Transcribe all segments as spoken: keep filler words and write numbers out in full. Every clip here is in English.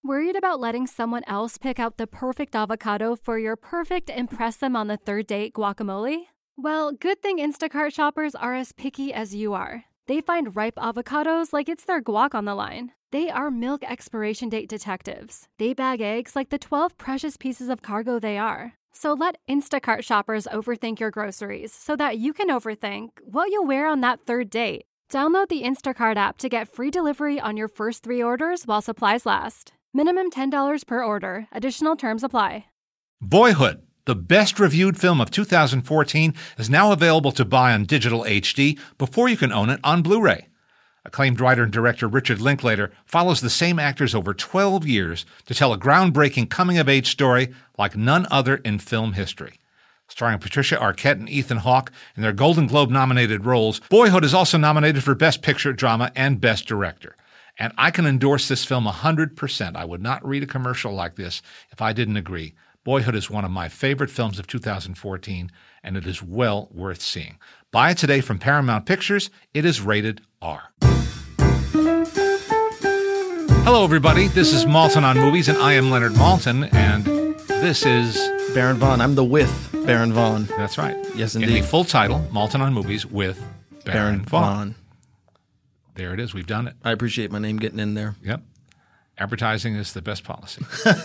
Worried about letting someone else pick out the perfect avocado for your perfect impress them on the third date guacamole? Well, good thing Instacart shoppers are as picky as you are. They find ripe avocados like it's their guac on the line. They are milk expiration date detectives. They bag eggs like the twelve precious pieces of cargo they are. So let Instacart shoppers overthink your groceries so that you can overthink what you'll wear on that third date. Download the Instacart app to get free delivery on your first three orders while supplies last. Minimum ten dollars per order. Additional terms apply. Boyhood, the best-reviewed film of two thousand fourteen, is now available to buy on digital H D before you can own it on Blu-ray. Acclaimed writer and director Richard Linklater follows the same actors over twelve years to tell a groundbreaking coming-of-age story like none other in film history. Starring Patricia Arquette and Ethan Hawke in their Golden Globe-nominated roles, Boyhood is also nominated for Best Picture, Drama, and Best Director. And I can endorse this film one hundred percent. I would not read a commercial like this if I didn't agree. Boyhood is one of my favorite films of two thousand fourteen, and it is well worth seeing. Buy it today from Paramount Pictures. It is rated R. Hello, everybody. This is Malton on Movies, and I am Leonard Malton, and this is Baron Vaughn. I'm the with Baron Vaughn. That's right. Yes, In indeed. the full title, Malton on Movies with Baron, Baron Vaughn. Vaughn. There it is. We've done it. I appreciate my name getting in there. Yep. Advertising is the best policy.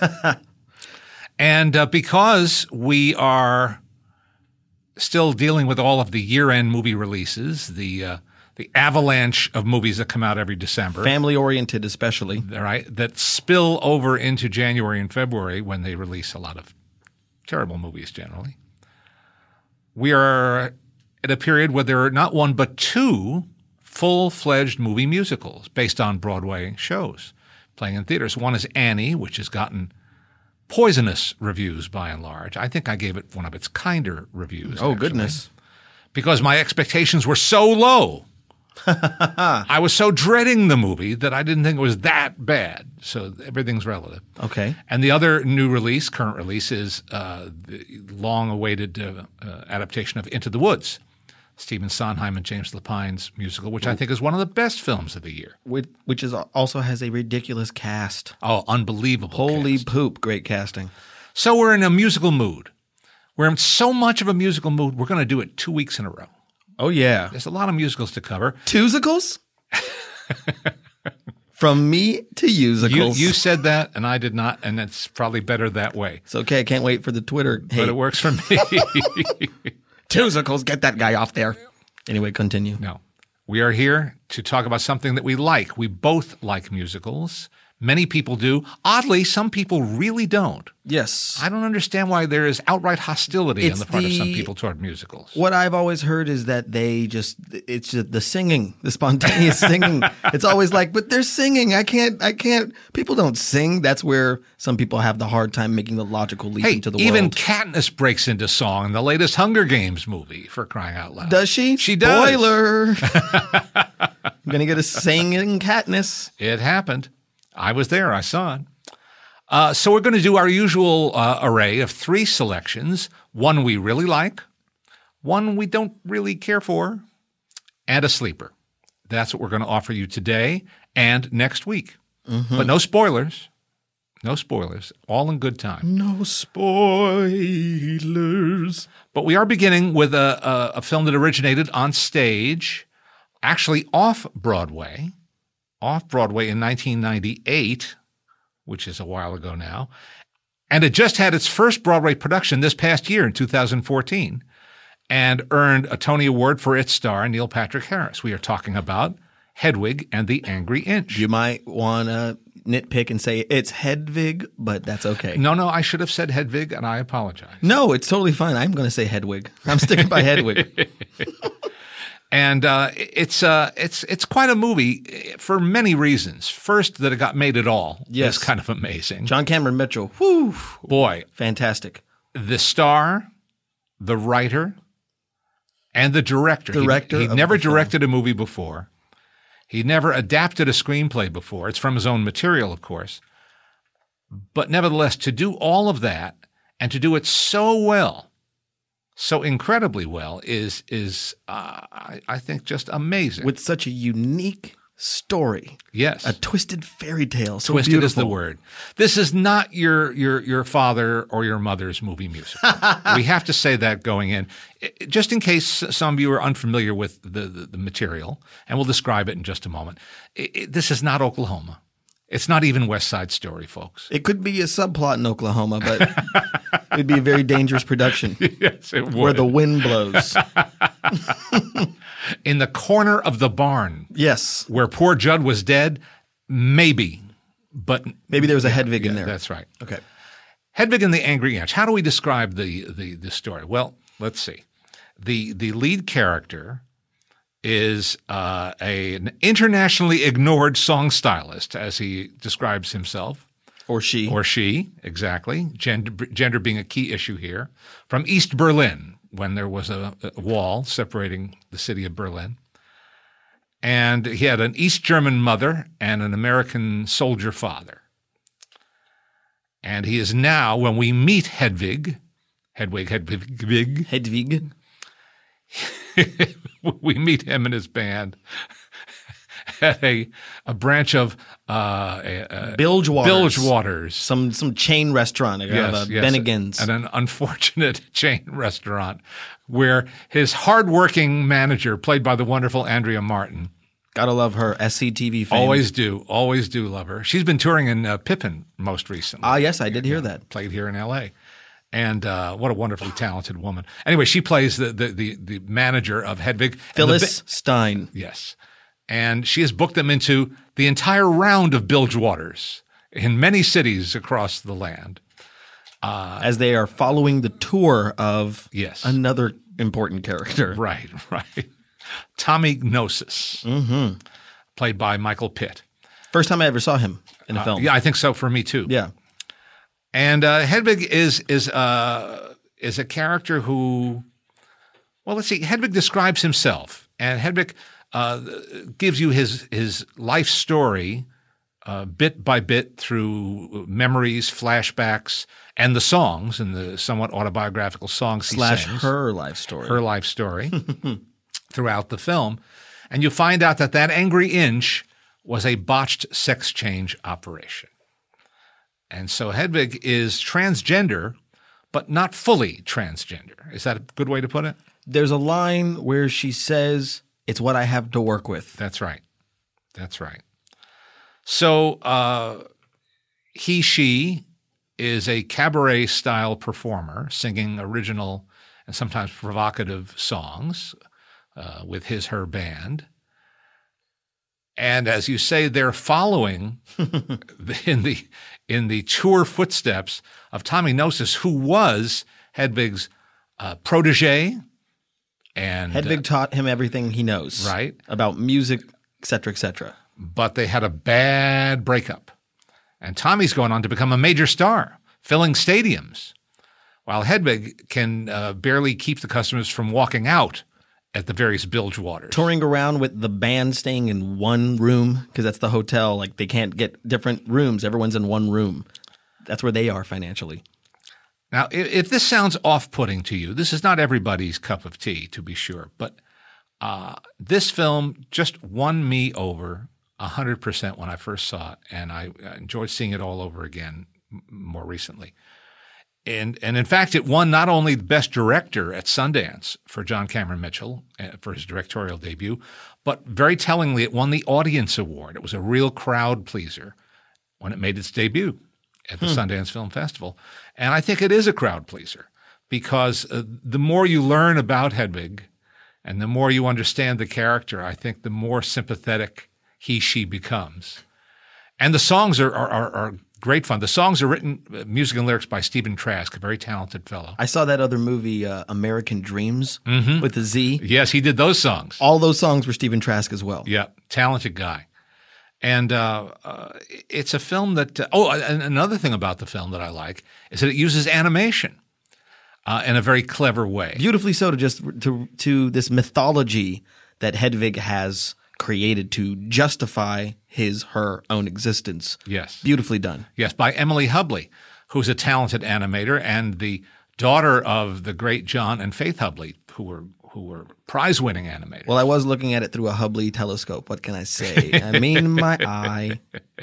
And uh, because we are still dealing with all of the year-end movie releases, the uh, the avalanche of movies that come out every December. Family-oriented especially. Right, that spill over into January and February when they release a lot of terrible movies generally. We are at a period where there are not one but two full-fledged movie musicals based on Broadway shows playing in theaters. One is Annie, which has gotten poisonous reviews by and large. I think I gave it one of its kinder reviews. Oh, actually, goodness. because my expectations were so low. I was so dreading the movie that I didn't think it was that bad. So everything's relative. Okay. And the other new release, current release, is uh, the long-awaited uh, uh, adaptation of Into the Woods, Stephen Sondheim and James Lapine's musical, which I think is one of the best films of the year. Which, which is also has a ridiculous cast. Oh, unbelievable Holy cast. poop, great casting. So we're in a musical mood. We're in so much of a musical mood, we're going to do it two weeks in a row. Oh, yeah. There's a lot of musicals to cover. Twosicles? From me to You, usicals. you said that, and I did not, and it's probably better that way. It's okay. I can't wait for the Twitter. Hey, But it works for me. twosicles, get that guy off there. Anyway, continue. No. We are here to talk about something that we like. We both like musicals. Many people do. Oddly, some people really don't. Yes. I don't understand why there is outright hostility It's on the part of some the- people toward musicals. What I've always heard is that they just, it's just the singing, the spontaneous singing. It's always like, but they're singing. I can't, I can't, people don't sing. That's where some people have the hard time making the logical leap Hey, into the even world. Katniss breaks into song in the latest Hunger Games movie, for crying out loud. Does she? She does. Spoiler. I'm going to get a singing Katniss. It happened. I was there. I saw it. Uh, so we're going to do our usual uh, array of three selections. One we really like, one we don't really care for, and a sleeper. That's what we're going to offer you today and next week. Mm-hmm. But no spoilers. No spoilers. All in good time. No spoilers. But we are beginning with a, a, a film that originated on stage, actually off Broadway, off Broadway in nineteen ninety-eight, which is a while ago now. And it just had its first Broadway production this past year in two thousand fourteen and earned a Tony Award for its star, Neil Patrick Harris. We are talking about Hedwig and the Angry Inch. You might want to nitpick and say it's Hedwig, but that's okay. No, no, I should have said Hedwig, and I apologize. No, it's totally fine. I'm going to say Hedwig. I'm sticking by Hedwig. And uh, it's uh, it's it's quite a movie for many reasons. First, that it got made at all Yes. is kind of amazing. John Cameron Mitchell. Whew. Boy, Fantastic. the star, the writer, and the director. He- Director He, of never the film. directed a movie before. He never adapted a screenplay before. It's from his own material, of course. But nevertheless, to do all of that and to do it so well, so incredibly well, is is uh, I, I think just amazing. With such a unique story. Yes. A twisted fairy tale. So Twisted beautiful. is the word. This is not your your your father or your mother's movie music. We have to say that going in, I- just in case some of you are unfamiliar with the, the, the material, and we'll describe it in just a moment. I- I- this is not Oklahoma. It's not even West Side Story, folks. It could be a subplot in Oklahoma, but it'd be a very dangerous production Yes, it would. where the wind blows. In the corner of the barn Yes. where poor Judd was dead, maybe, but Maybe there was a Hedwig in yeah, there. that's right. Okay. Hedwig and the Angry Inch. How do we describe the, the, the story? Well, let's see. The the lead character is uh, a, an internationally ignored song stylist, as he describes himself, Or she. or she, exactly, gender, gender being a key issue here, from East Berlin, when there was a, a wall separating the city of Berlin. And he had an East German mother and an American soldier father. And he is now, when we meet Hedwig, Hedwig, Hedwig, Hedwig. we meet him and his band at a a branch of uh, a, a Bilge Waters. Bilge Waters. Some some chain restaurant. Like Yes, uh, yes, Bennigan's. at an unfortunate chain restaurant where his hardworking manager, played by the wonderful Andrea Martin, Gotta love her. S C T V fame. always do, always do love her. She's been touring in uh, Pippin most recently. Ah, yes, I did hear that. Played here in L A. And uh, what a wonderfully talented woman. Anyway, she plays the the the, the manager of Hedwig. And the Phyllis ba- Stein. Yes. And she has booked them into the entire round of Bilge Waters in many cities across the land. As they are following the tour of Yes. another important character. Right, right. Tommy Gnosis, mm-hmm. played by Michael Pitt. First time I ever saw him in a film. Yeah, I think so for me too. Yeah. And uh, Hedwig is is uh, is a character who, well, let's see. Hedwig describes himself, and Hedwig uh, gives you his his life story uh, bit by bit through memories, flashbacks, and the songs, and the somewhat autobiographical songs he Slash sings. her life story. her life story throughout the film. And you find out that that Angry Inch was a botched sex change operation. And so Hedwig is transgender, but not fully transgender. Is that a good way to put it? There's a line where she says, "It's what I have to work with." That's right. That's right. So uh, he, she is a cabaret-style performer singing original and sometimes provocative songs uh, with his, her band. And as you say, they're following in the in the tour footsteps of Tommy Gnosis, who was Hedwig's uh, protege. And Hedwig uh, taught him everything he knows. Right. About music, et cetera, et cetera. but they had a bad breakup. And Tommy's going on to become a major star, filling stadiums, while Hedwig can uh, barely keep the customers from walking out at the various bilge waters. Touring around with the band staying in one room because that's the hotel. Like they can't get different rooms. Everyone's in one room. That's where they are financially. Now, if, if this sounds off-putting to you, this is not everybody's cup of tea, to be sure, but uh, this film just won me over one hundred percent when I first saw it, and I enjoyed seeing it all over again m- more recently. And and in fact, it won not only Best Director at Sundance for John Cameron Mitchell uh, for his directorial debut, but very tellingly, it won the Audience Award. It was a real crowd pleaser when it made its debut at the hmm. Sundance Film Festival. And I think it is a crowd pleaser because uh, the more you learn about Hedwig and the more you understand the character, I think the more sympathetic he, she becomes. And the songs are are, are, are great fun. The songs are written, uh, music and lyrics by Stephen Trask, a very talented fellow. I saw that other movie, uh, American Dreams, mm-hmm. with the Z. Yes, he did those songs. All those songs were Stephen Trask as well. Yeah, talented guy. And uh, uh, it's a film that uh, – oh, and another thing about the film that I like is that it uses animation uh, in a very clever way. Beautifully so, to just to to this mythology that Hedwig has created to justify his, her own existence. Yes. Beautifully done. Yes, by Emily Hubley, who's a talented animator and the daughter of the great John and Faith Hubley, who were who were prize-winning animators. Well, I was looking at it through a Hubble telescope. What can I say? I mean, my eye.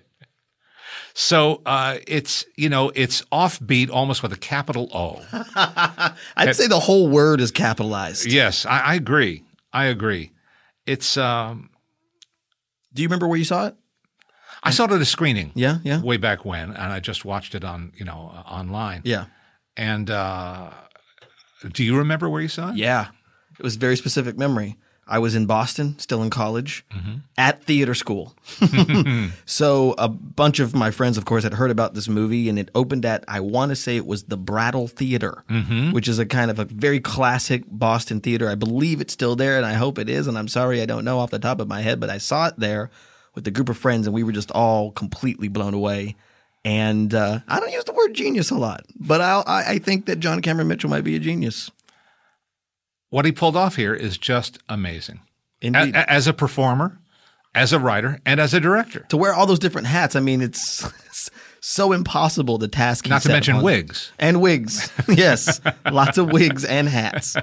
So uh, it's, you know, it's offbeat almost with a capital O. I'd it, say the whole word is capitalized. Yes, I, I agree. I agree. It's. Um, Do you remember where you saw it? I saw it at a screening. Yeah, yeah. Way back when, and I just watched it on, you know, uh, online. Yeah. And uh, do you remember where you saw it? Yeah. It was a very specific memory. I was in Boston, still in college, mm-hmm. at theater school. So a bunch of my friends, of course, had heard about this movie, and it opened at, I want to say it was the Brattle Theater, mm-hmm. which is a kind of a very classic Boston theater. I believe it's still there, and I hope it is, and I'm sorry I don't know off the top of my head, but I saw it there with a group of friends, and we were just all completely blown away. And uh, I don't use the word genius a lot, but I'll, I, I think that John Cameron Mitchell might be a genius. What he pulled off here is just amazing. Indeed. A- as a performer, as a writer, and as a director. To wear all those different hats, I mean, it's so impossible, the task he Not to set mention upon. wigs. And wigs, yes. Lots of wigs and hats.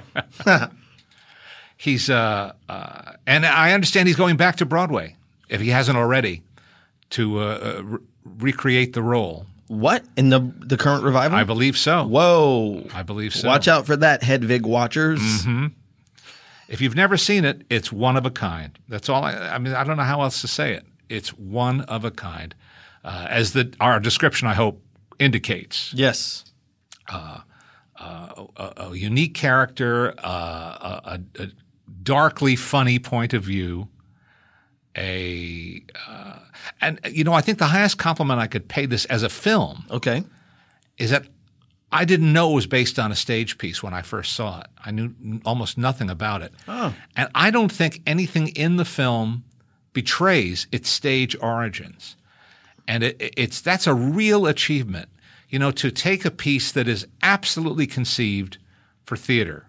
He's, uh, uh, and I understand he's going back to Broadway, if he hasn't already, to uh, re- recreate the role. What? In the the current revival? I believe so. Whoa. I believe so. Watch out for that, Hedwig watchers. Mm-hmm. If you've never seen it, it's one of a kind. That's all I, I mean, I don't know how else to say it. It's one of a kind. Uh, as the our description, I hope, indicates. Yes. Uh, uh, a, a unique character, uh, a, a darkly funny point of view, a uh, and you know I think the highest compliment I could pay this as a film, okay, is that I didn't know it was based on a stage piece when I first saw it. I knew almost nothing about it, oh. and I don't think anything in the film betrays its stage origins, and it, it's that's a real achievement. You know, to take a piece that is absolutely conceived for theater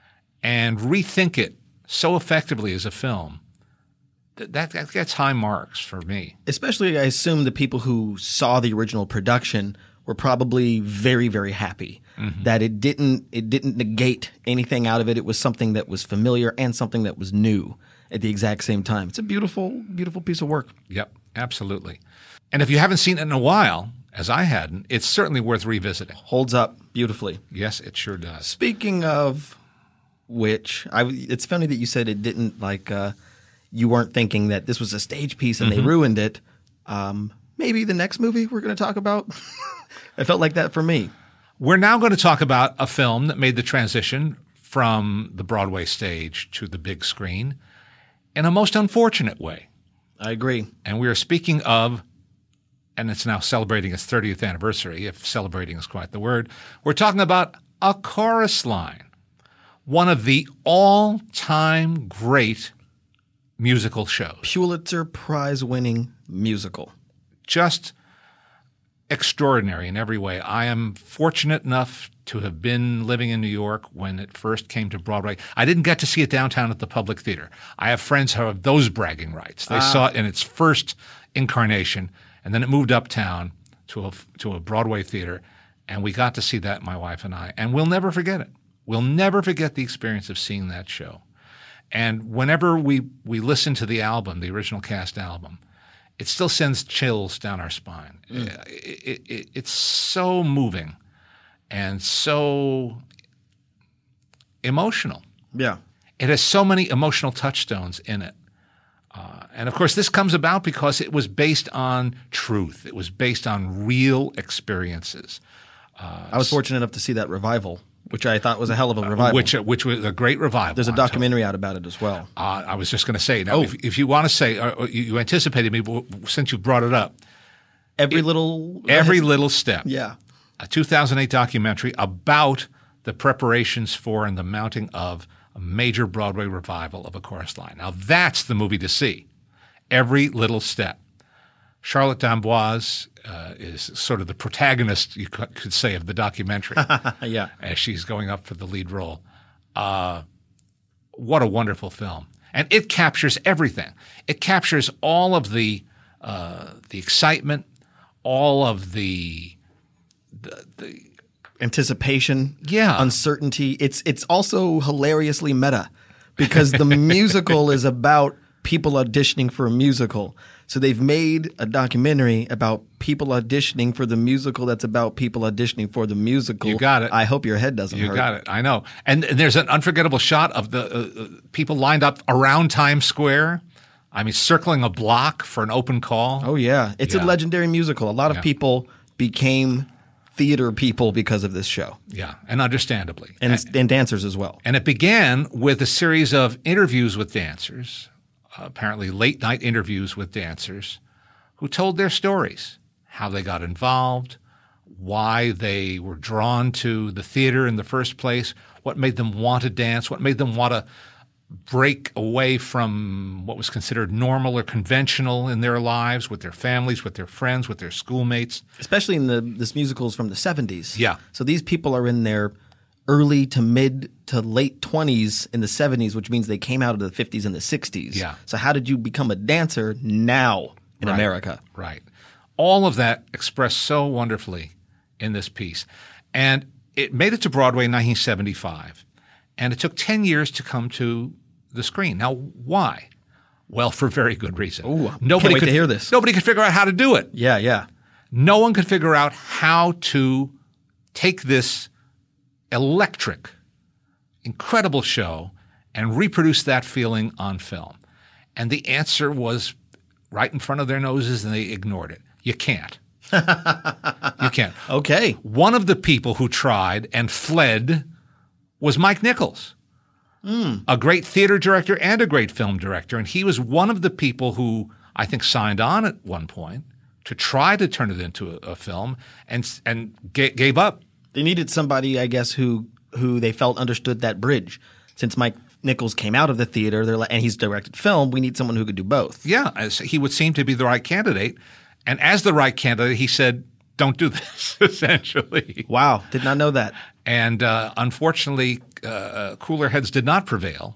and rethink it so effectively as a film. That, that gets high marks for me. Especially, I assume the people who saw the original production were probably very, very happy mm-hmm. that it didn't it didn't negate anything out of it. It was something that was familiar and something that was new at the exact same time. It's a beautiful, beautiful piece of work. Yep, absolutely. And if you haven't seen it in a while, as I hadn't, it's certainly worth revisiting. Holds up beautifully. Yes, it sure does. Speaking of which, I, it's funny that you said it didn't like. Uh, You weren't thinking that this was a stage piece and mm-hmm. they ruined it. Um, maybe the next movie we're going to talk about. It felt like that for me. We're now going to talk about a film that made the transition from the Broadway stage to the big screen in a most unfortunate way. I agree. And we are speaking of, and it's now celebrating its thirtieth anniversary, if celebrating is quite the word, we're talking about A Chorus Line, one of the all-time great musical shows. Pulitzer Prize-winning musical. Just extraordinary in every way. I am fortunate enough to have been living in New York when it first came to Broadway. I didn't get to see it downtown at the Public Theater. I have friends who have those bragging rights. They ah. saw it in its first incarnation, and then it moved uptown to a, to a Broadway theater, and we got to see that, my wife and I, and we'll never forget it. We'll never forget the experience of seeing that show. And whenever we, we listen to the album, the original cast album, it still sends chills down our spine. Mm. It, it, it, it's so moving and so emotional. Yeah. It has so many emotional touchstones in it. Uh, and, of course, this comes about because it was based on truth. It was based on real experiences. Uh, I was fortunate enough to see that revival, which I thought was a hell of a revival. Uh, which which was a great revival. There's a documentary out about it as well. Uh, I was just going to say, now, oh. if, if you want to say, uh, you, you anticipated me since you brought it up. Every it, little Every little step. Yeah. A two thousand eight documentary about the preparations for and the mounting of a major Broadway revival of A Chorus Line. Now, that's the movie to see. Every little step. Charlotte d'Amboise uh, is sort of the protagonist, you could say, of the documentary. Yeah. As she's going up for the lead role. Uh, what a wonderful film. And it captures everything. It captures all of the uh, the excitement, all of the the, the anticipation, yeah. uncertainty. It's it's also hilariously meta. because the musical is about people auditioning for a musical. So they've made a documentary about people auditioning for the musical that's about people auditioning for the musical. You got it. I hope your head doesn't You hurt. got it. I know. And, and there's an unforgettable shot of the uh, people lined up around Times Square. I mean, circling a block for an open call. Oh, yeah. It's Yeah. a legendary musical. A lot of Yeah. people became theater people because of this show. Yeah, and understandably. And, and, and dancers as well. and it began with a series of interviews with dancers, uh, apparently late night interviews with dancers, who told their stories, how they got involved, why they were drawn to the theater in the first place, what made them want to dance, what made them want to break away from what was considered normal or conventional in their lives, with their families, with their friends, with their schoolmates. Especially in the this musicals from the seventies. Yeah. So these people are in their early to mid to late twenties in the seventies, which means they came out of the fifties and the sixties. Yeah. So how did you become a dancer now in Right. America? Right. All of that expressed so wonderfully in this piece. And it made it to Broadway in nineteen seventy-five. And it took ten years to come to the screen. Now, why? Well, for very good reason. Ooh, can't wait could, to hear this. Nobody could figure out how to do it. Yeah, yeah. No one could figure out how to take this electric, incredible show and reproduce that feeling on film. And the answer was right in front of their noses, and they ignored it. You can't. You can't. Okay. One of the people who tried and fled was Mike Nichols, mm. a great theater director and a great film director. And he was one of the people who I think signed on at one point to try to turn it into a, a film and and g- gave up. They needed somebody, I guess, who who they felt understood that bridge. Since Mike Nichols came out of the theater, they're like, and he's directed film, we need someone who could do both. Yeah, as he would seem to be the right candidate. And as the right candidate, he said, don't do this, essentially. Wow, did not know that. And uh, unfortunately, uh, cooler heads did not prevail.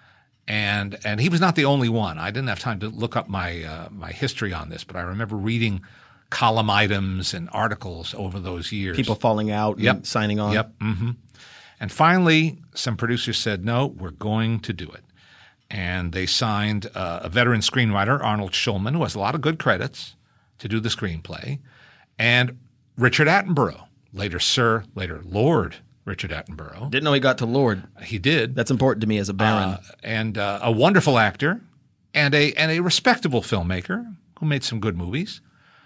And and he was not the only one. I didn't have time to look up my uh, my history on this, but I remember reading column items and articles over those years. People falling out Yep. and signing on. Yep. Mm-hmm. And finally, some producers said, no, we're going to do it. And they signed uh, a veteran screenwriter, Arnold Schulman, who has a lot of good credits, to do the screenplay, and Richard Attenborough, later Sir, later Lord Richard Attenborough. Didn't know he got to Lord. He did. That's important to me as a baron. Uh, and uh, a wonderful actor and a and a respectable filmmaker who made some good movies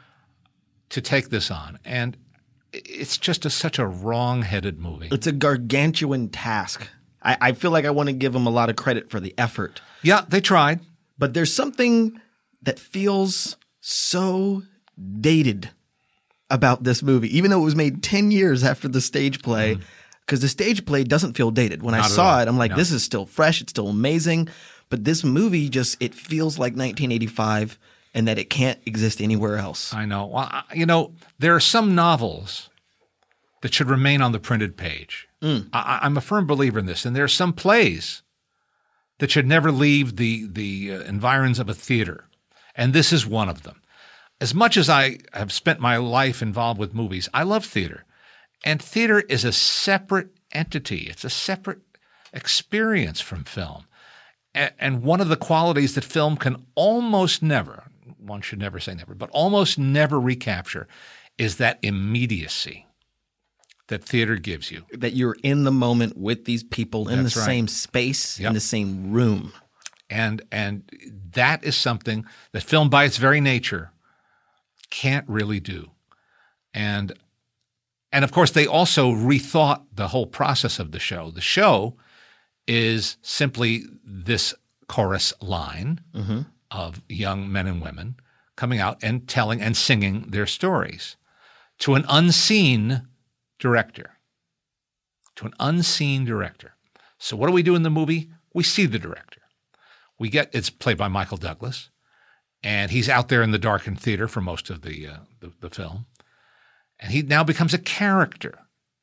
to take this on. And it's just a, such a wrong-headed movie. It's a gargantuan task. I, I feel like I want to give them a lot of credit for the effort. Yeah, they tried. But there's something that feels so dated about this movie, even though it was made ten years after the stage play, because mm. the stage play doesn't feel dated. When Not I at saw all. it, I'm like, No. this is still fresh. It's still amazing. But this movie just, it feels like nineteen eighty-five and that it can't exist anywhere else. I know. Well, I- you know, there are some novels that should remain on the printed page. Mm. I, I'm a firm believer in this. And there are some plays that should never leave the, the uh, environs of a theater. And this is one of them. As much as I have spent my life involved with movies, I love theater. And theater is a separate entity. It's a separate experience from film. A- and one of the qualities that film can almost never, one should never say never, but almost never recapture is that immediacy that theater gives you. That you're in the moment with these people in That's the right. same space, Yep. in the same room. And and that is something that film by its very nature can't really do. And and of course they also rethought the whole process of the show. The show is simply this chorus line Mm-hmm. of young men and women coming out and telling and singing their stories to an unseen director. To an unseen director. So what do we do in the movie? We see the director. We get it's played by Michael Douglas, and he's out there in the darkened theater for most of the uh, the, the film, and he now becomes a character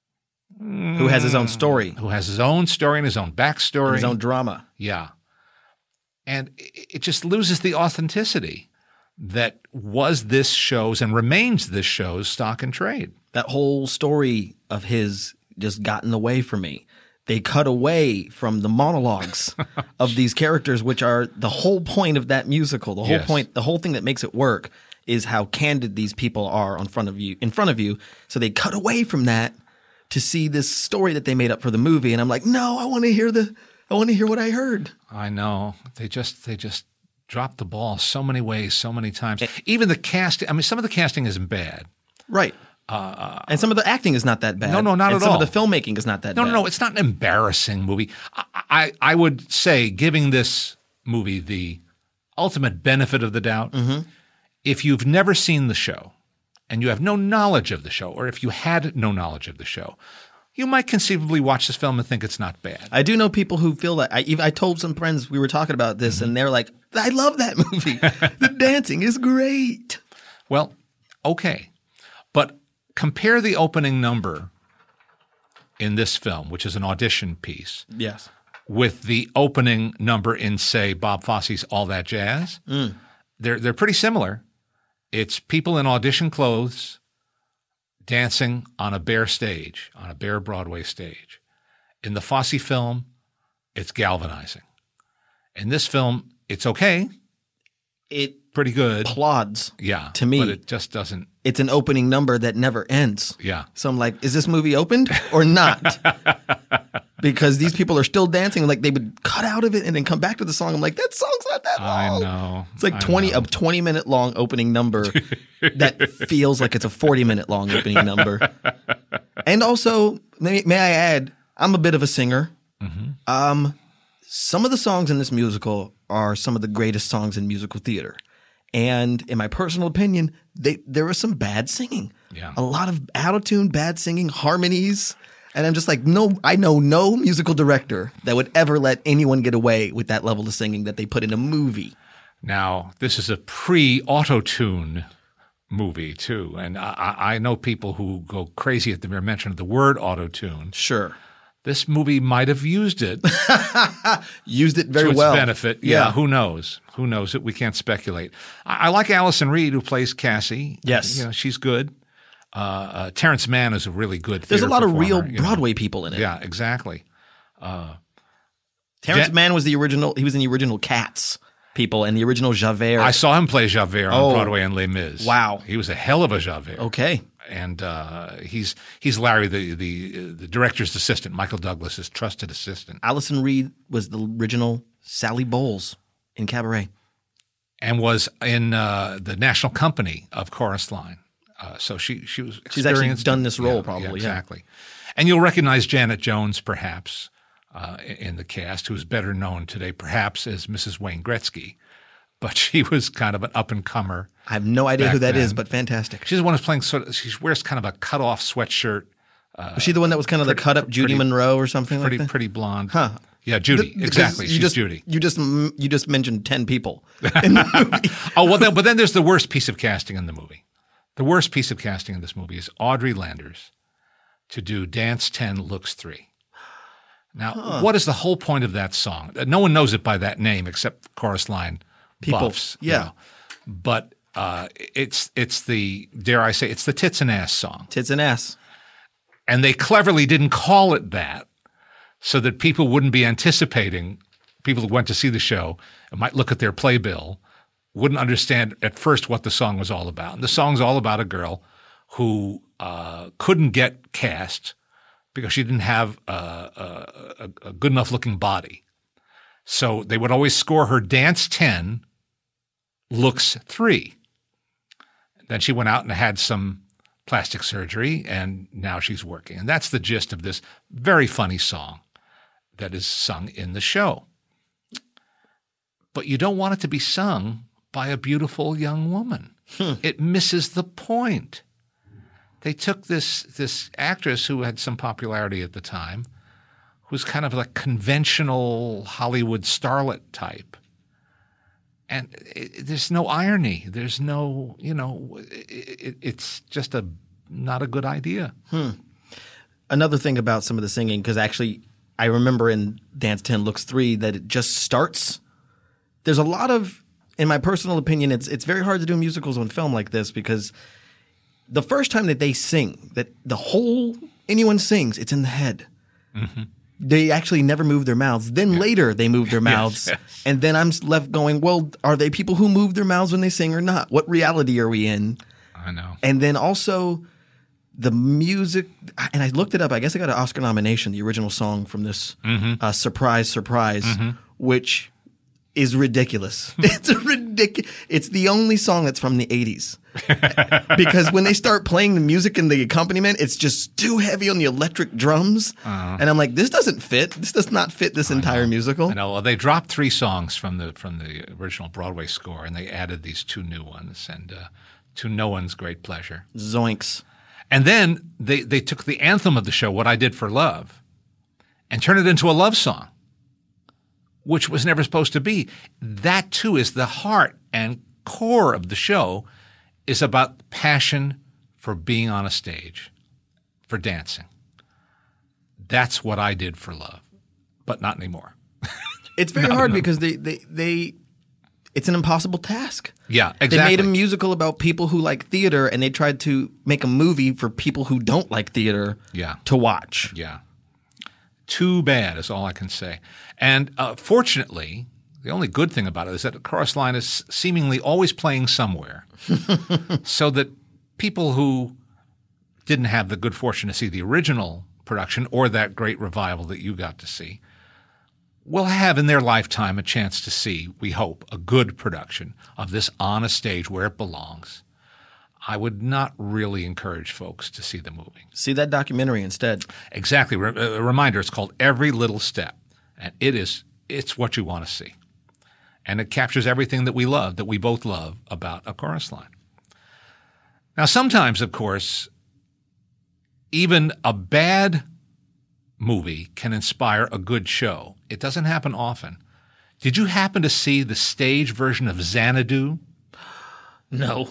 Who has his own story, who has his own story and his own backstory, his own drama. yeah, and it, it just loses the authenticity that was this show's and remains this show's stock and trade. That whole story of his just got in the way for me. they cut away from the monologues of these characters, which are the whole point of that musical. The whole Yes. point, the whole thing that makes it work is how candid these people are on front of you, in front of you. So they cut away from that to see this story that they made up for the movie. And I'm like, no, I want to hear the, I want to hear what I heard. I know. They just they just dropped the ball so many ways, so many times. Even the casting, I mean, some of the casting isn't bad. Right. Uh, and some of the acting is not that bad. No, no, not and at some all. of the filmmaking is not that No, bad. no, no. It's not an embarrassing movie. I, I, I would say, giving this movie the ultimate benefit of the doubt, Mm-hmm. if you've never seen the show and you have no knowledge of the show, or if you had no knowledge of the show, you might conceivably watch this film and think it's not bad. I do know people who feel that. I, even, I told some friends we were talking about this, Mm-hmm. and they're like, I love that movie. The dancing is great. Well, okay. But compare the opening number in this film, which is an audition piece, Yes. with the opening number in, say, Bob Fosse's All That Jazz. Mm. They're they're pretty similar. It's people in audition clothes dancing on a bare stage, on a bare Broadway stage. In the Fosse film, it's galvanizing. In this film, it's okay, It pretty good. plods. Yeah, to me. but it just doesn't. It's an opening number that never ends. Yeah. So I'm like, is this movie opened or not? Because these people are still dancing. Like they would cut out of it and then come back to the song. I'm like, that song's not that long. I know. It's like I twenty know. a twenty minute long opening number that feels like it's a forty minute long opening number. And also, may, may I add, I'm a bit of a singer. Mm-hmm. Um, some of the songs in this musical are some of the greatest songs in musical theater. And in my personal opinion, they, there was some bad singing. Yeah. A lot of out-of-tune, bad singing, harmonies. And I'm just like, no, I know no musical director that would ever let anyone get away with that level of singing that they put in a movie. Now, this is a pre-auto-tune movie, too. And I, I know people who go crazy at the mere mention of the word auto-tune. Sure. This movie might have used it Used it very to its well. benefit. Yeah, Yeah. who knows? Who knows? We can't speculate. I, I like Allison Reed, who plays Cassie. Yes. You know, she's good. Uh, uh, Terrence Mann is a really good There's a theater lot of real performer, you know. Broadway people in it. Yeah, exactly. Terrence Jen- Mann was the original. He was in the original Cats people and the original Javert. I saw him play Javert on Oh. Broadway and Les Mis. Wow. He was a hell of a Javert. Okay. And uh, he's he's Larry, the, the the director's assistant, Michael Douglas's trusted assistant, Allison Reed was the original Sally Bowles in Cabaret. and was in uh, the National Company of Chorus Line. Uh, so she she was She's actually experienced done in- this role yeah, probably, yeah, yeah. exactly. And you'll recognize Janet Jones, perhaps, uh, in the cast, who's better known today, perhaps, as Missus Wayne Gretzky. But she was kind of an up and comer. I have no idea Back who that is, then. but fantastic. She's the one who's playing sort of. She wears kind of a cut off sweatshirt. Was she the one that was kind of the cut up Judy pretty- Monroe or something Pretty like that? pretty blonde. Huh. Yeah, Judy. Because Exactly. You She's just, Judy. You just you just mentioned ten people in the movie. Oh, well, then, but then there's the worst piece of casting in the movie. The worst piece of casting in this movie is Audrey Landers to do Dance ten, Looks three. Now, what is the whole point of that song? No one knows it by that name except chorus line People, buffs. you yeah. know. But uh, it's it's the, dare I say, it's the tits and ass song. Tits and ass. And they cleverly didn't call it that so that people wouldn't be anticipating, people who went to see the show and might look at their playbill, wouldn't understand at first what the song was all about. And the song's all about a girl who uh, couldn't get cast because she didn't have a, a, a, a good enough looking body. So they would always score her dance ten, looks three. Then she went out and had some plastic surgery, and now she's working. And that's the gist of this very funny song that is sung in the show. But you don't want it to be sung by a beautiful young woman. Hmm. It misses the point. They took this this actress who had some popularity at the time, who's kind of like conventional Hollywood starlet type. And it, there's no irony. There's no, you know, it, it, it's just a not a good idea. Another thing about some of the singing, because actually I remember in Dance ten Looks three that it just starts. There's a lot of, in my personal opinion, it's it's very hard to do musicals on film like this because the first time that they sing, that the whole, anyone sings, it's in the head. They actually never moved their mouths. Then yeah. later they moved their mouths. Yes, yes. And then I'm left going, well, are they people who move their mouths when they sing or not? What reality are we in? I know. And then also the music, and I looked it up. I guess I got an Oscar nomination, the original song from this mm-hmm. uh, Surprise, Surprise, mm-hmm. which is ridiculous. It's ridiculous. It's the only song that's from the eighties. Because when they start playing the music and the accompaniment, it's just too heavy on the electric drums. Uh-huh. And I'm like, this doesn't fit. This does not fit this I entire know. musical. I know. Well, they dropped three songs from the from the original Broadway score, and they added these two new ones, and uh, to no one's great pleasure. Zoinks. And then they, they took the anthem of the show, What I Did for Love, and turned it into a love song, which was never supposed to be. That, too, is the heart and core of the show, is about passion for being on a stage, for dancing. That's what I did for love, but not anymore. It's very no, hard no. because they, they, they it's an impossible task. Yeah, exactly. They made a musical about people who like theater, and they tried to make a movie for people who don't like theater yeah. to watch. Yeah. Too bad is all I can say. And uh, fortunately, the only good thing about it is that the Chorus Line is seemingly always playing somewhere so that people who didn't have the good fortune to see the original production or that great revival that you got to see will have in their lifetime a chance to see, we hope, a good production of this on a stage where it belongs. I would not really encourage folks to see the movie. See that documentary instead. Exactly. A reminder, it's called Every Little Step, and it is it's what you want to see. And it captures everything that we love, that we both love about A Chorus Line. Now, sometimes, of course, even a bad movie can inspire a good show. It doesn't happen often. Did you happen to see the stage version of Xanadu? No.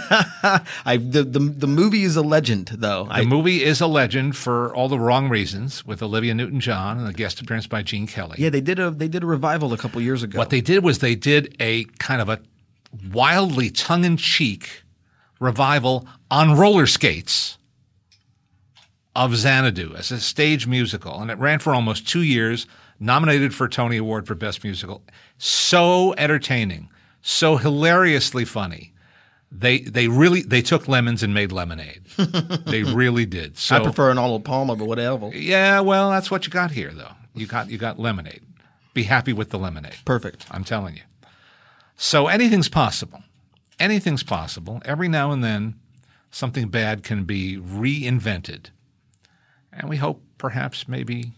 I the, the the movie is a legend, though. The I, movie is a legend for all the wrong reasons, with Olivia Newton-John and a guest appearance by Gene Kelly. Yeah, they did a they did a revival a couple years ago. What they did was they did a kind of a wildly tongue-in-cheek revival on roller skates of Xanadu as a stage musical, and it ran for almost two years, nominated for a Tony Award for Best Musical. So entertaining, so hilariously funny. They they really they took lemons and made lemonade. They really did. So I prefer an Arnold Palmer, but whatever. Yeah, well, that's what you got here, though. You got you got lemonade. Be happy with the lemonade. Perfect. I'm telling you. So anything's possible. Anything's possible. Every now and then, something bad can be reinvented, and we hope perhaps maybe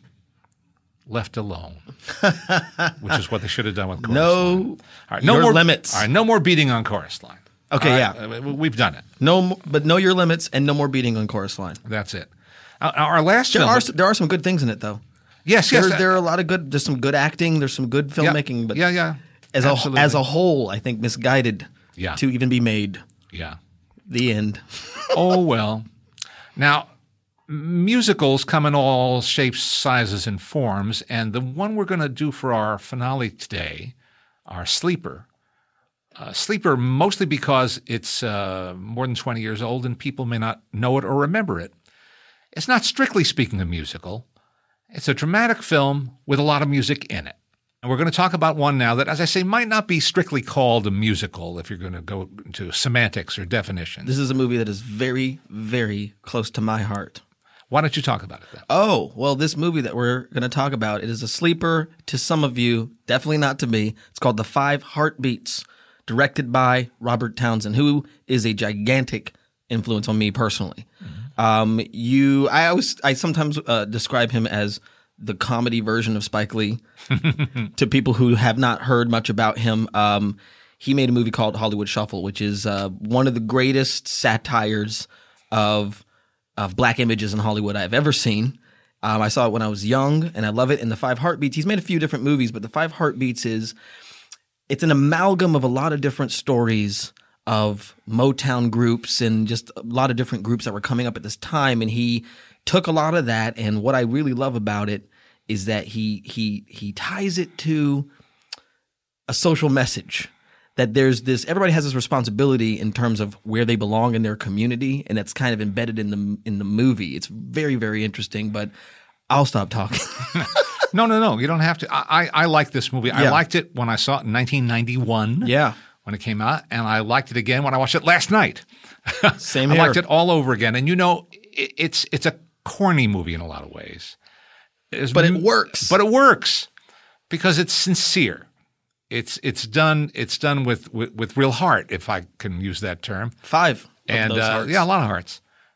left alone, which is what they should have done with Chorus no, Line. All right, no your more limits. All right, no more beating on Chorus Line. Okay, All yeah, right, we've done it. No, but know your limits and no more beating on Chorus Line. That's it. Uh, our last There film, are there are some good things in it, though. yes, yes, There, uh, there are a lot of good. There's some good acting. There's some good filmmaking. yeah, But yeah, yeah, as a absolutely. as a whole, I think misguided. Yeah. To even be made. yeah. The end. Oh well. Now, musicals come in all shapes, sizes, and forms, and the one we're going to do for our finale today, our Sleeper. Uh, Sleeper, mostly because it's uh, more than twenty years old and people may not know it or remember it. It's not strictly speaking a musical. It's a dramatic film with a lot of music in it. And we're going to talk about one now that, as I say, might not be strictly called a musical if you're going to go into semantics or definitions. This is a movie that is very, very close to my heart. Why don't you talk about it then? Oh, well, this movie that we're going to talk about, it is a sleeper to some of you, definitely not to me. It's called The Five Heartbeats, directed by Robert Townsend, who is a gigantic influence on me personally. Mm-hmm. Um, you, I always, I sometimes uh, describe him as the comedy version of Spike Lee to people who have not heard much about him. Um, he made a movie called Hollywood Shuffle, which is uh, one of the greatest satires of of black images in Hollywood I've ever seen. Um, I saw it when I was young, and I love it. And The Five Heartbeats, he's made a few different movies, but The Five Heartbeats is it's an amalgam of a lot of different stories of Motown groups and just a lot of different groups that were coming up at this time. And he took a lot of that, and what I really love about it is that he he he ties it to a social message. That there's this, everybody has this responsibility in terms of where they belong in their community, and that's kind of embedded in the in the movie. It's very, very interesting, but I'll stop talking. No, no, no. You don't have to. I, I, I like this movie. I Yeah. liked it when I saw it in nineteen ninety-one. Yeah. When it came out, and I liked it again when I watched it last night. Same I here. liked it all over again. And you know, it, it's it's a corny movie in a lot of ways. It's, But it works. But it works because it's sincere. It's it's done it's done with, with, with real heart, if I can use that term. Five. Of And those uh, hearts. yeah, a lot of hearts.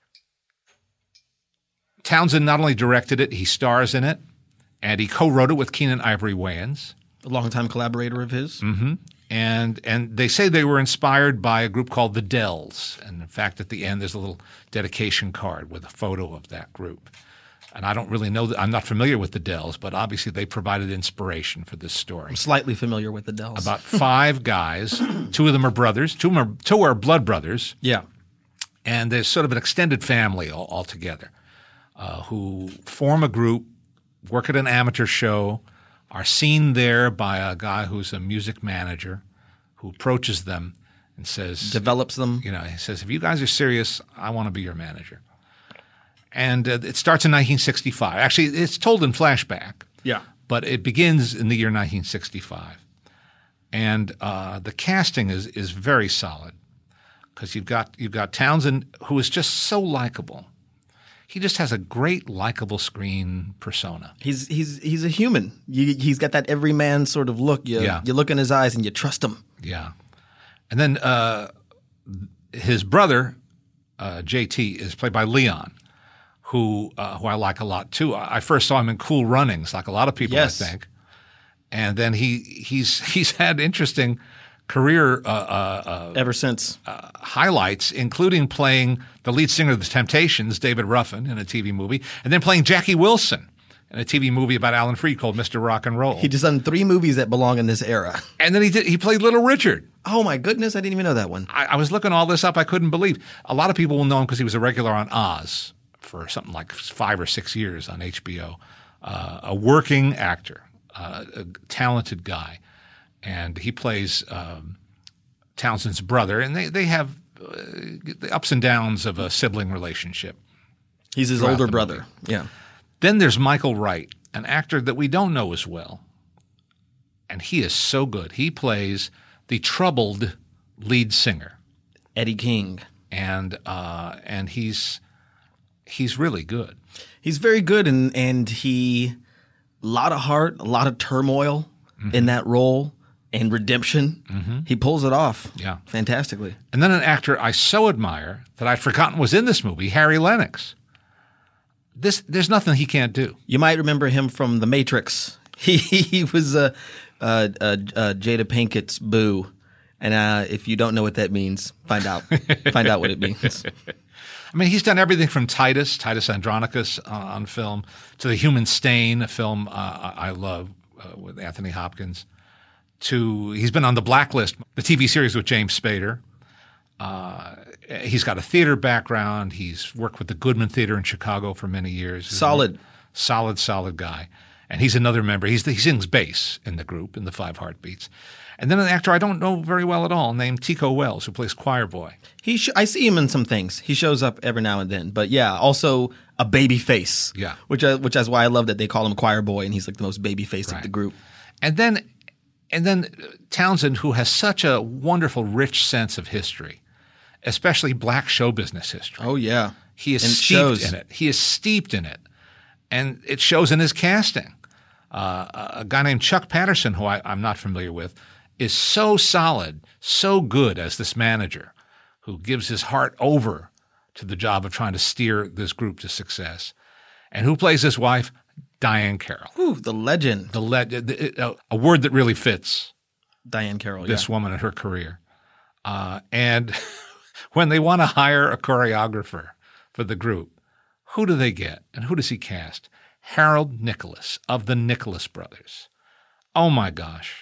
Townsend not only directed it, he stars in it, and he co-wrote it with Keenan Ivory Wayans. A longtime collaborator of his. Mm-hmm. And and they say they were inspired by a group called the Dells. And in fact, at the end, there's a little dedication card with a photo of that group. And I don't really know that I'm not familiar with the Dells, but obviously they provided inspiration for this story. I'm slightly familiar with the Dells. About five guys, two of them are brothers, two of them are, two are blood brothers, Yeah. and there's sort of an extended family all, all together uh, who form a group, work at an amateur show, are seen there by a guy who's a music manager who approaches them and says, Develops them. you know, he says, if you guys are serious, I want to be your manager. And uh, it starts in nineteen sixty-five. Actually, it's told in flashback, Yeah. but it begins in the year nineteen sixty-five. And uh, the casting is is very solid because you've got you've got Townsend, who is just so likable. He just has a great likable screen persona. He's he's he's a human. You, he's got that everyman sort of look. You, Yeah. you look in his eyes and you trust him. Yeah. And then uh, his brother, uh, J T, is played by Leon, who uh, who I like a lot too. I I first saw him in Cool Runnings, like a lot of people, Yes. I think. And then he he's he's had interesting career uh, uh, uh, Ever since. highlights, including playing the lead singer of the Temptations, David Ruffin, in a T V movie, and then playing Jackie Wilson in a T V movie about Alan Freed called Mister Rock and Roll. He just done three movies that belong in this era. and then he did he played Little Richard. Oh my goodness, I didn't even know that one. I, I was looking all this up. I couldn't believe. A lot of people will know him because he was a regular on Oz for something like five or six years on H B O. Uh, a working actor, uh, a talented guy, and he plays um, Townsend's brother, and they they have uh, the ups and downs of a sibling relationship. He's his Throughout older the brother. Yeah. Then there's Michael Wright, an actor that we don't know as well, and he is so good. He plays the troubled lead singer. Eddie King. and uh, and he's he's really good. He's very good, and and he a lot of heart, a lot of turmoil Mm-hmm. in that role, and redemption. Mm-hmm. He pulls it off. Yeah. Fantastically. And then an actor I so admire that I'd forgotten was in this movie, Harry Lennox. This there's nothing he can't do. You might remember him from The Matrix. He he was uh, uh, uh, uh, Jada Pinkett's boo, and uh, if you don't know what that means, find out. find out what it means. I mean, he's done everything from Titus, Titus Andronicus uh, on film, to The Human Stain, a film uh, I I love uh, with Anthony Hopkins, to he's been on The Blacklist, the T V series with James Spader. Uh, he's got a theater background. He's worked with the Goodman Theater in Chicago for many years. He's a Solid. solid, solid guy. And he's another member. He's the, he sings bass in the group, in the Five Heartbeats. And then an actor I don't know very well at all named Tico Wells, who plays Choir Boy. He sh- I see him in some things. He shows up every now and then, but yeah, also a baby face. Yeah. which I, which is why I love that they call him Choir Boy, and he's like the most baby face of the group. And then, and then Townsend, who has such a wonderful, rich sense of history, especially black show business history. Oh yeah, He is And it steeped shows. in it. He is steeped in it. And it shows in his casting. Uh, a guy named Chuck Patterson, who I, I'm not familiar with, is so solid, so good as this manager who gives his heart over to the job of trying to steer this group to success. And who plays his wife? Diane Carroll. Ooh, the legend, The le- the- a word that really fits Diane Carroll. this yeah. woman and her career. Uh, and when they want to hire a choreographer for the group, who do they get? And who does he cast? Harold Nicholas of the Nicholas Brothers. Oh my gosh.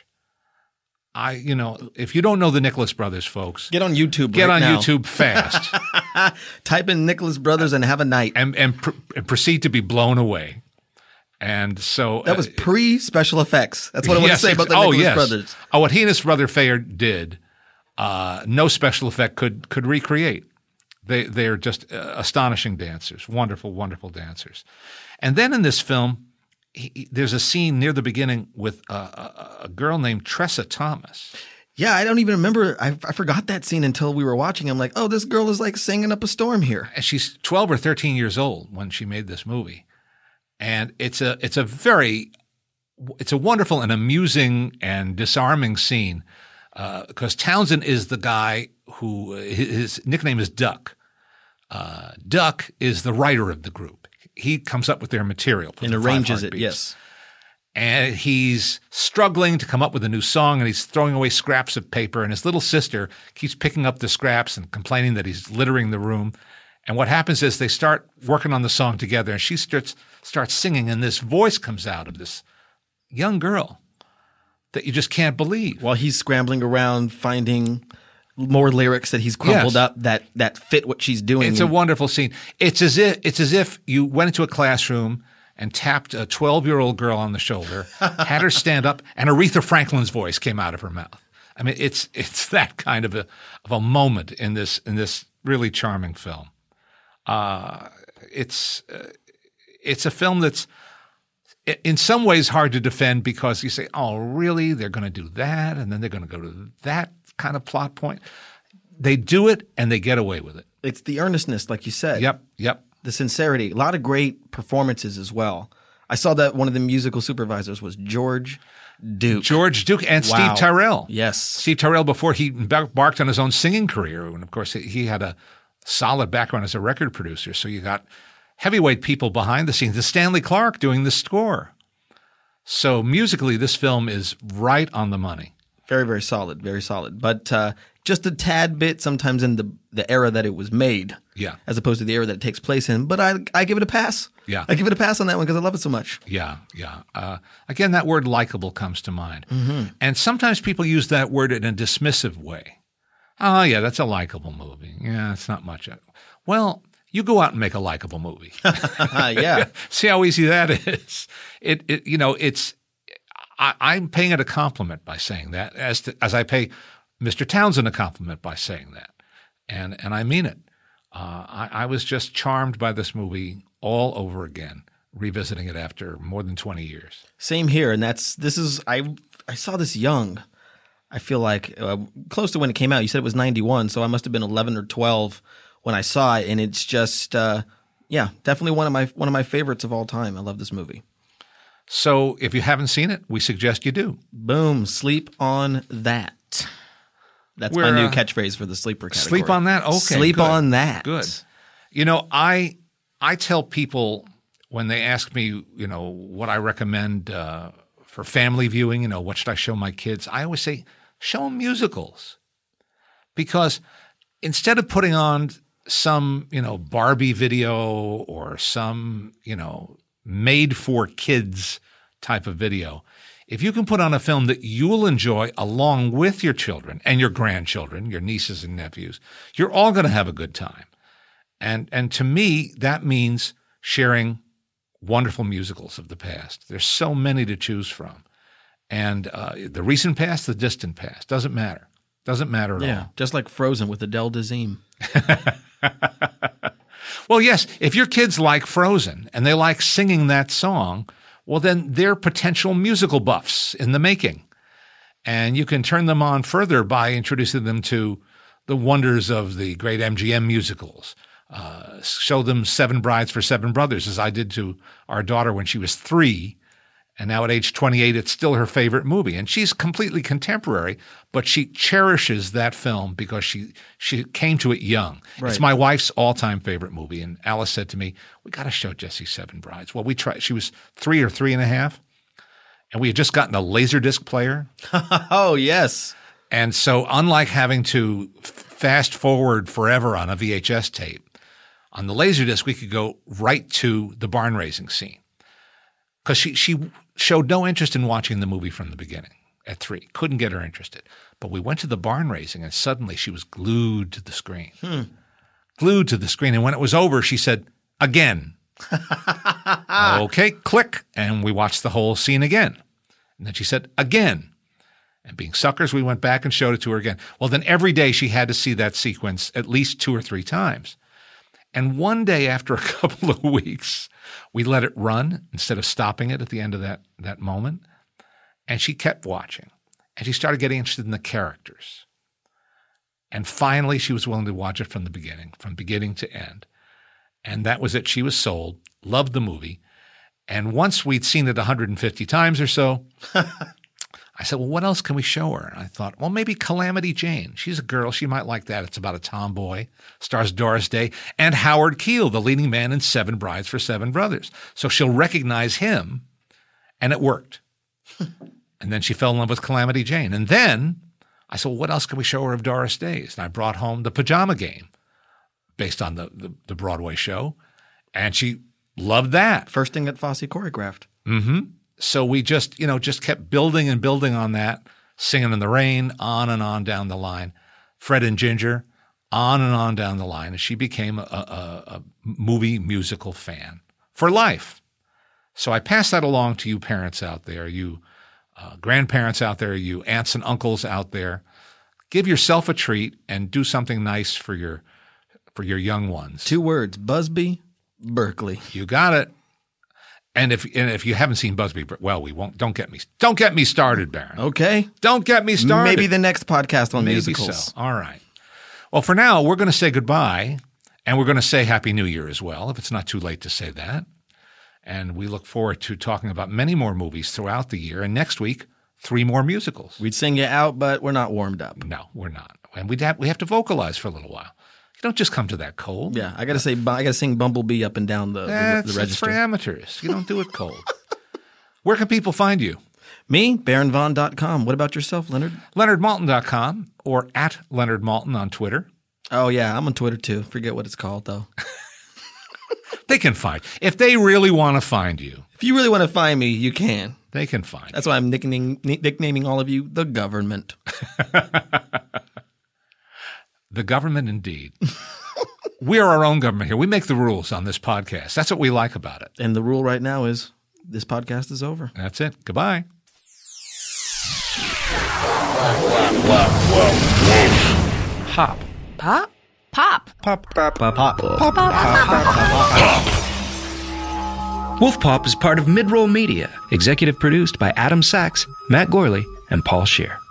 I, you know, if you don't know the Nicholas Brothers, folks, Get on YouTube. get right on now. YouTube fast Type in Nicholas Brothers and have a night. and and, pr- and proceed to be blown away. And so That was uh, pre special effects. That's what I want yes, to say about the ex- oh, Nicholas yes. Brothers. Oh, what he and his brother Fayer did, uh, no special effect could could recreate. They they're just uh, astonishing dancers, wonderful, wonderful dancers. And then in this film, he, there's a scene near the beginning with a, a, a girl named Tressa Thomas. Yeah, I don't even remember. I, I forgot that scene until we were watching. I'm like, oh, this girl is like singing up a storm here. And she's twelve or thirteen years old when she made this movie, and it's a it's a very it's a wonderful and amusing and disarming scene because uh, Townsend is the guy who his, his nickname is Duck. Uh, Duck is the writer of the group. He comes up with their material and arranges it. Yes. And he's struggling to come up with a new song, and he's throwing away scraps of paper, and his little sister keeps picking up the scraps and complaining that he's littering the room. And what happens is they start working on the song together, and she starts starts singing, and this voice comes out of this young girl that you just can't believe. While he's scrambling around finding more lyrics that he's crumpled yes. up that that fit what she's doing. It's a wonderful scene. It's as if it's as if you went into a classroom and tapped a twelve-year-old girl on the shoulder, had her stand up, and Aretha Franklin's voice came out of her mouth. I mean, it's it's that kind of a of a moment in this in this really charming film. Uh, it's uh, it's a film that's in some ways hard to defend because you say, "Oh, really? They're going to do that, and then they're going to go to that kind of plot point." They do it, and they get away with it. It's the earnestness, like you said. Yep, yep. The sincerity. A lot of great performances as well. I saw that one of the musical supervisors was George Duke. George Duke and Wow. Steve Tyrell. Yes. Steve Tyrell before he embarked on his own singing career. And, of course, he had a solid background as a record producer. So you got heavyweight people behind the scenes. The Stanley Clarke doing the score. So musically, this film is right on the money. Very, very solid. Very solid. But uh, just a tad bit sometimes in the, the era that it was made. Yeah. As opposed to the era that it takes place in. But I I give it a pass. Yeah. I give it a pass on that one because I love it so much. Yeah, yeah. Uh, again, that word likable comes to mind. Mm-hmm. And sometimes people use that word in a dismissive way. Oh, yeah, that's a likable movie. Yeah, it's not much. Well, you go out and make a likable movie. Yeah. See how easy that is. It, it you know, it's I, I'm paying it a compliment by saying that, as to, as I pay Mister Townsend a compliment by saying that, and and I mean it. Uh, I, I was just charmed by this movie all over again, revisiting it after more than twenty years. Same here, and that's this is I I saw this young. I feel like uh, close to when it came out. You said it was ninety-one, so I must have been eleven or twelve when I saw it, and it's just uh, yeah, definitely one of my one of my favorites of all time. I love this movie. So if you haven't seen it, we suggest you do. Boom, sleep on that. That's We're, my new uh, catchphrase for the sleeper category. Sleep on that? Okay. Sleep good. on that. Good. You know, I I tell people when they ask me, you know, what I recommend uh, for family viewing, you know, what should I show my kids? I always say, show them musicals. Because instead of putting on some, you know, Barbie video or some, you know, made for kids type of video, if you can put on a film that you'll enjoy along with your children and your grandchildren, your nieces and nephews, you're all going to have a good time. And and to me, that means sharing wonderful musicals of the past. There's so many to choose from. And uh, the recent past, the distant past, doesn't matter. Doesn't matter at Yeah, all. just like Frozen with Adele Dazeem. Well, yes, if your kids like Frozen and they like singing that song, well, then they're potential musical buffs in the making. And you can turn them on further by introducing them to the wonders of the great M G M musicals. Uh, show them Seven Brides for Seven Brothers, as I did to our daughter when she was three. And now at age twenty-eight, it's still her favorite movie. And she's completely contemporary, but she cherishes that film because she she came to it young. Right. It's my wife's all-time favorite movie. And Alice said to me, we got to show Jessie Seven Brides. Well, we tried. She was three or three and a half. And we had just gotten a Laserdisc player. Oh, yes. And so unlike having to f- fast forward forever on a V H S tape, on the Laserdisc, we could go right to the barn raising scene. Because she, she showed no interest in watching the movie from the beginning at three. Couldn't get her interested. But we went to the barn raising, and suddenly she was glued to the screen. Hmm. Glued to the screen. And when it was over, she said, again. Okay, click. And we watched the whole scene again. And then she said, again. And being suckers, we went back and showed it to her again. Well, then every day she had to see that sequence at least two or three times. And one day after a couple of weeks, we let it run instead of stopping it at the end of that, that moment. And she kept watching. And she started getting interested in the characters. And finally, she was willing to watch it from the beginning, from beginning to end. And that was it. She was sold, loved the movie. And once we'd seen it one hundred fifty times or so, I said, well, what else can we show her? And I thought, well, maybe Calamity Jane. She's a girl. She might like that. It's about a tomboy. Stars Doris Day and Howard Keel, the leading man in Seven Brides for Seven Brothers. So she'll recognize him. And it worked. And then she fell in love with Calamity Jane. And then I said, well, what else can we show her of Doris Day's? And I brought home The Pajama Game based on the, the, the Broadway show. And she loved that. First thing that Fosse choreographed. Mm-hmm. So we just, you know, just kept building and building on that, Singing in the Rain, on and on down the line. Fred and Ginger, on and on down the line. And she became a, a, a movie musical fan for life. So I pass that along to you parents out there, you uh, grandparents out there, you aunts and uncles out there. Give yourself a treat and do something nice for your for your young ones. Two words, Busby Berkeley. You got it. And if and if you haven't seen Busby, well, we won't. Don't get me. Don't get me started, Baron. Okay. Don't get me started. Maybe the next podcast on Maybe musicals. So. All right. Well, for now, we're going to say goodbye, and we're going to say Happy New Year as well, if it's not too late to say that. And we look forward to talking about many more movies throughout the year. And next week, three more musicals. We'd sing you out, but we're not warmed up. No, we're not. And we'd have we have to vocalize for a little while. You don't just come to that cold. Yeah, I got to say, I got to sing Bumblebee up and down the, That's, the, the register. It's for amateurs. You don't do it cold. Where can people find you? Me, baron vaughn dot com. What about yourself, Leonard? leonard maltin dot com or at Leonard Maltin on Twitter. Oh, yeah, I'm on Twitter too. Forget what it's called, though. They can find. If they really want to find you. If you really want to find me, you can. They can find That's why I'm nicknaming, nicknaming all of you the government. The government, indeed. We are our own government here. We make the rules on this podcast. That's what we like about it. And the rule right now is this podcast is over. That's it. Goodbye. Pop. Pop? Pop. Pop. Pop. Pop. Pop. Pop. Pop. Wolf Pop is part of Midroll Media, executive produced by Adam Sachs, Matt Gorley, and Paul Scheer.